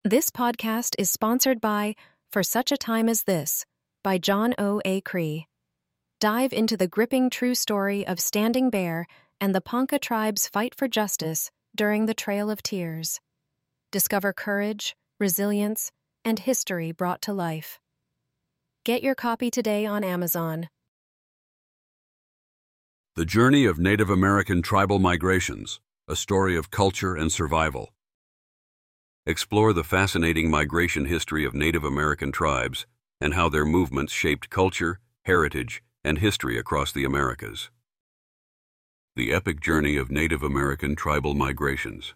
This podcast is sponsored by For Such a Time as This by John O.A. Cree. Dive into the gripping true story of Standing Bear and the Ponca tribe's fight for justice during the Trail of Tears. Discover courage, resilience, and history brought to life. Get your copy today on Amazon. The Journey of Native American Tribal Migrations, a story of culture and survival. Explore the fascinating migration history of Native American tribes and how their movements shaped culture, heritage, and history across the Americas. The Epic Journey of Native American Tribal Migrations.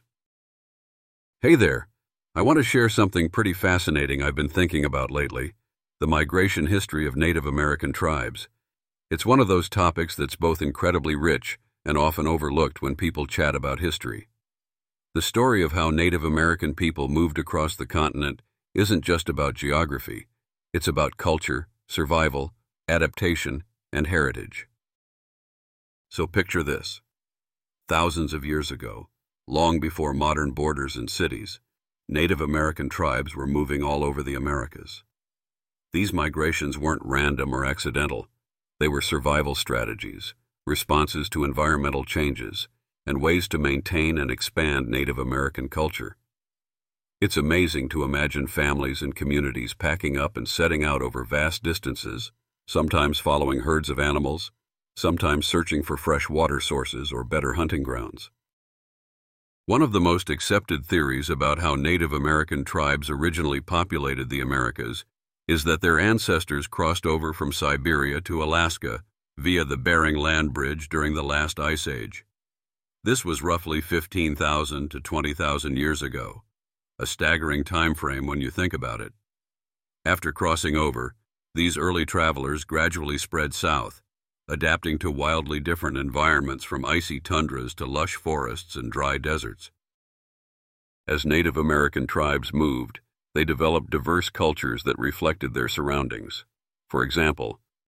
Hey there! I want to share something pretty fascinating I've been thinking about lately, the migration history of Native American tribes. It's one of those topics that's both incredibly rich and often overlooked when people chat about history. The story of how Native American people moved across the continent isn't just about geography. It's about culture, survival, adaptation, and heritage. So picture this. Thousands of years ago, long before modern borders and cities, Native American tribes were moving all over the Americas. These migrations weren't random or accidental. They were survival strategies, responses to environmental changes, and ways to maintain and expand Native American culture. It's amazing to imagine families and communities packing up and setting out over vast distances, sometimes following herds of animals, sometimes searching for fresh water sources or better hunting grounds. One of the most accepted theories about how Native American tribes originally populated the Americas is that their ancestors crossed over from Siberia to Alaska via the Bering Land Bridge during the last ice age. This was roughly 15,000 to 20,000 years ago, a staggering time frame when you think about it. After crossing over, these early travelers gradually spread south, adapting to wildly different environments from icy tundras to lush forests and dry deserts. As Native American tribes moved, they developed diverse cultures that reflected their surroundings. For example,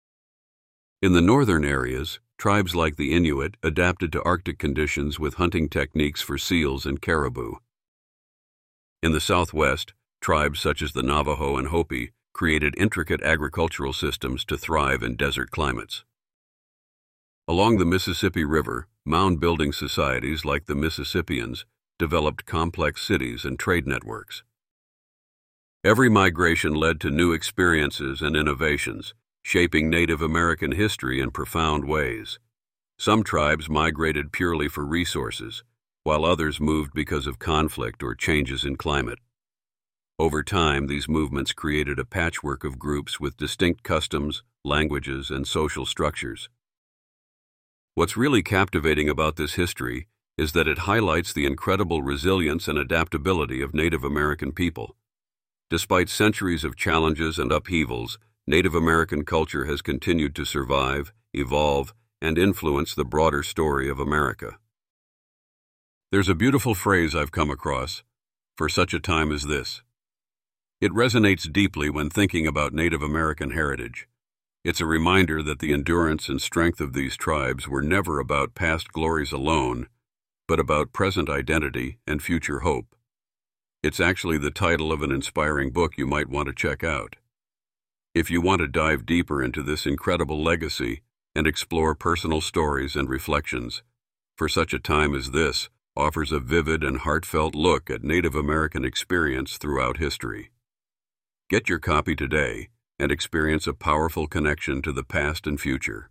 in the northern areas, tribes like the Inuit adapted to Arctic conditions with hunting techniques for seals and caribou. In the southwest, tribes such as the Navajo and Hopi created intricate agricultural systems to thrive in desert climates. Along the Mississippi River, mound-building societies like the Mississippians developed complex cities and trade networks. Every migration led to new experiences and innovations, shaping Native American history in profound ways. Some tribes migrated purely for resources, while others moved because of conflict or changes in climate. Over time, these movements created a patchwork of groups with distinct customs, languages, and social structures. What's really captivating about this history is that it highlights the incredible resilience and adaptability of Native American people. Despite centuries of challenges and upheavals, Native American culture has continued to survive, evolve, and influence the broader story of America. There's a beautiful phrase I've come across, "for such a time as this." It resonates deeply when thinking about Native American heritage. It's a reminder that the endurance and strength of these tribes were never about past glories alone, but about present identity and future hope. It's actually the title of an inspiring book you might want to check out. If you want to dive deeper into this incredible legacy and explore personal stories and reflections, For Such a Time as This offers a vivid and heartfelt look at Native American experience throughout history. Get your copy today and experience a powerful connection to the past and future.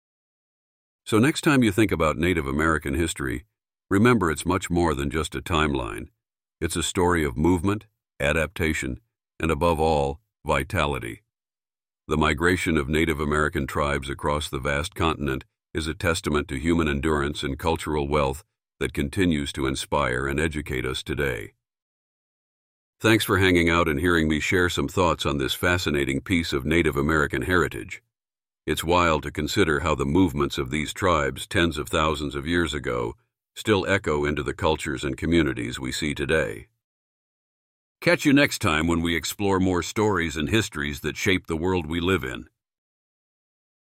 So next time you think about Native American history, remember it's much more than just a timeline. It's a story of movement, adaptation, and above all, vitality. The migration of Native American tribes across the vast continent is a testament to human endurance and cultural wealth that continues to inspire and educate us today. Thanks for hanging out and hearing me share some thoughts on this fascinating piece of Native American heritage. It's wild to consider how the movements of these tribes tens of thousands of years ago still echo into the cultures and communities we see today. Catch you next time when we explore more stories and histories that shape the world we live in.